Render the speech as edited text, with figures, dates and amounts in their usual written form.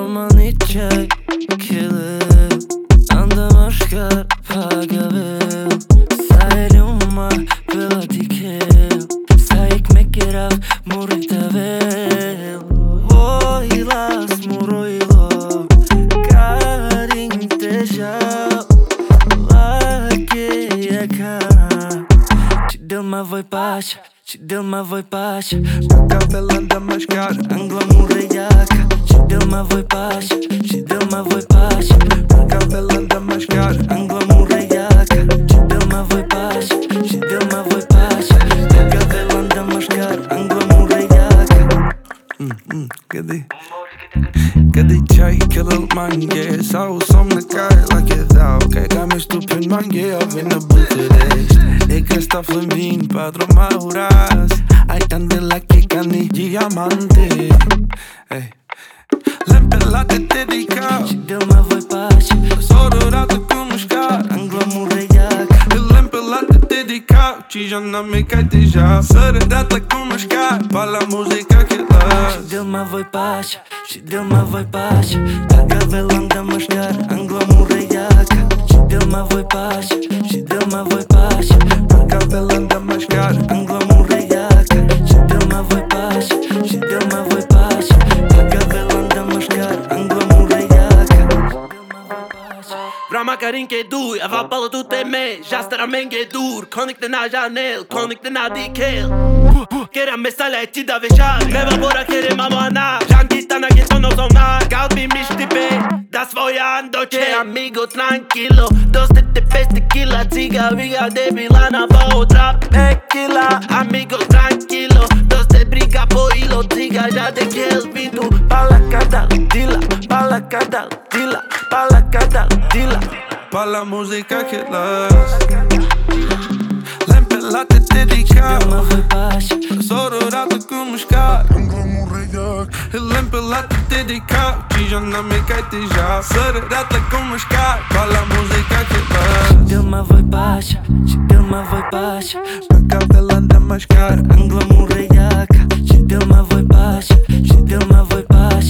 Заманичай, килл, андамашкар, pagavil. Sailuma, peladikil. Sa ekmek yerav, muritavil. Voilas muroilo, karing tejav. Lake yakara, Chidilma voi pașa, Chidilma voi pașa. Pagavil damascar, Angla mureiaca, Chidilma voi pașa, Chidilma voi pașa. Pagavil damascar, Angla mureiaca, Chidilma voi pașa, Chidilma voi pașa. Pagavil damascar, Angla mureiaca. Kadai chai killal mange Sau somnăcare la chedau Cai ca mi stupid mange Eu vin în București E că sta flambin patru mauras Ai ande la chicani diamante Hey Lempelate te dedicau Chidilma voi pașa, Sororată cu mușcar Angla mureiaca. Lempelate te dedicau Cijana me cai deja Sărădată cu mușcar Pa la muzica que las Chidilma voi pașa, Chidilma voi pașa. Pagavil damascar, Angla mureiaca. Chidilma voi pașa, Chidilma voi pașa. Pagavil damascar, Angla mureiaca, Chidilma voi pașa, Chidilma voi pașa. Pagavil damascar, Angla mureiaca. Bra makarin ke dur, jeg var bare du det med Jastar menge dur, konik den er Janel Konik den er dikel Kerem mesela etçi da veşar Meva bora kerem amana Jangitana getono zona Galbi mishtipe Das voyando che amigo tranquilo Dos de tequila Tiga viga de Milana Bao trap tequila Amigo tranquilo Dos de briga po hilo Tiga ya de Kelvinu Pala cadal dila Pala cadal dila Pala cadal dila Pa la muzica que las Lempelate te dedicau Chidilma voi pașa, Sororată cu mușcar Angla mureiaca, Lempelate te dedicau Cijana me cai deja Sărădată cu mușcar Pa la muzica que las Chidilma voi pașa, Chidilma voi pașa. Pagavil damascar Angla mureiaca, Chidilma voi pașa, Chidilma voi pașa.